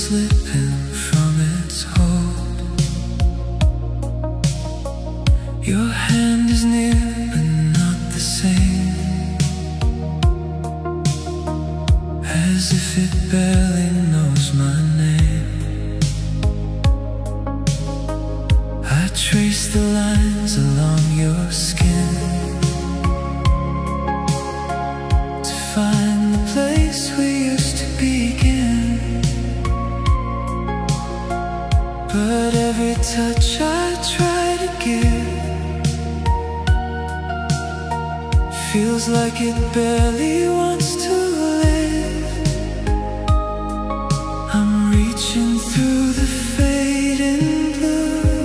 slipping from its hold. Your hand is near but not the same, as if it barely knows my name. I trace the lines along your skin to find the place we used to begin. But every touch I try to give feels like it barely wants to live. I'm reaching through the fading blue,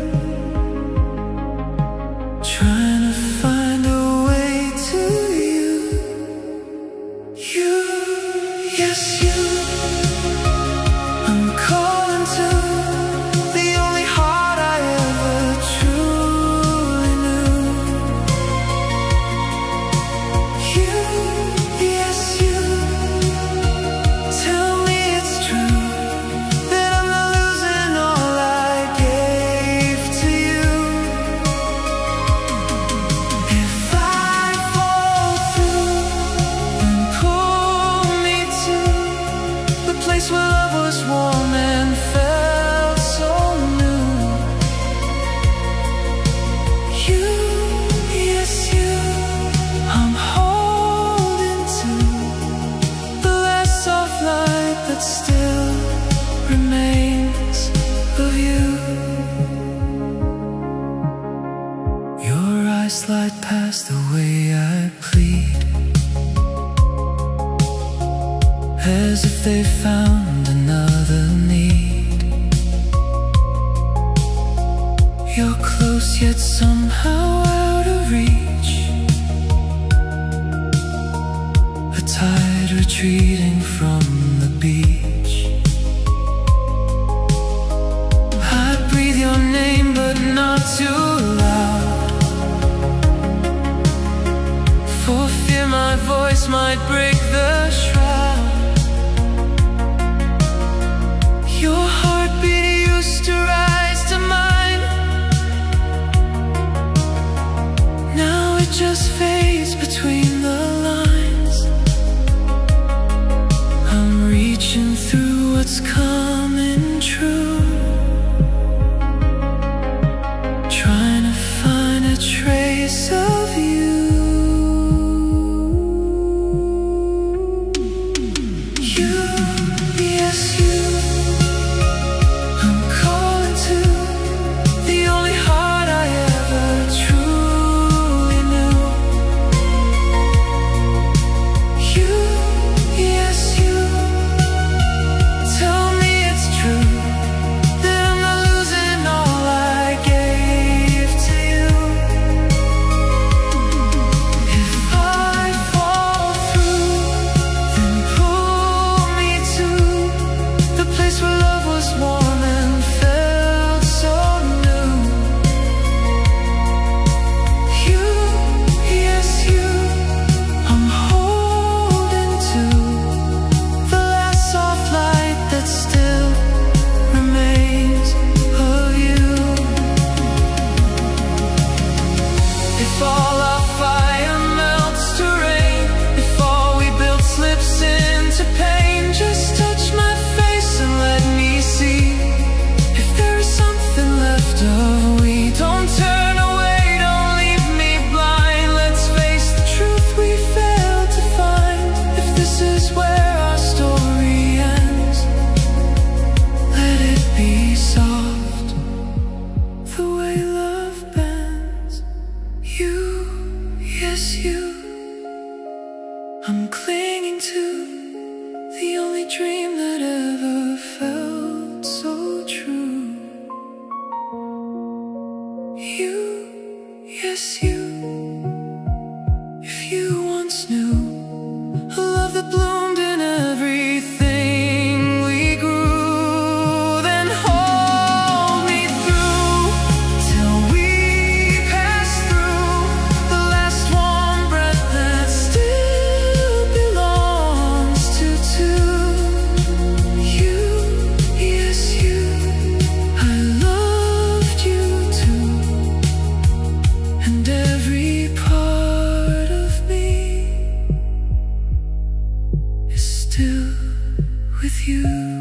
trying to find a way to you. You, yes you, I'm calling to the only heart I ever truly knew. You, yes you, tell me it's true that I'm not losing all I gave to you. If I fall through, then pull me to the place where love was warm and felt so new. You, yes you, I'm holding to the last soft light that still remains of you. Your eyes slide past the way I plead, as if they found another need. You're close yet somehow out of reach, a tide retreating from the beach. I breathe your name but not too loud, for fear my voice might break the shroud. Your heartbeat used to rise to mine, now it just fades between the lines. I'm reaching through what's coming true, trying to find a trace of you. You, yes you, I'm calling to the only heart I ever truly knew. You, yes you, tell me it's true that I'm not losing all I gave to you. If I fall through, then pull me to the place where love was warm and felt so new. You, yes you, I'm holding to the last soft light that still remains of you. If all our fire melts to rain, if all we built slips into pain, just touch my face and let me see if there is something left of we. Don't turn away, don't leave me blind. Let's face the truth we failed to find. If this is where our story ends, let it be soft, the way love bends. You, yes you, I'm clinging to the only dream that ever felt so true. You, yes you, if you once knew a love that bloomed in everything we grew, then hold me through till we pass through the last warm breath that still belongs to two. You, still with you.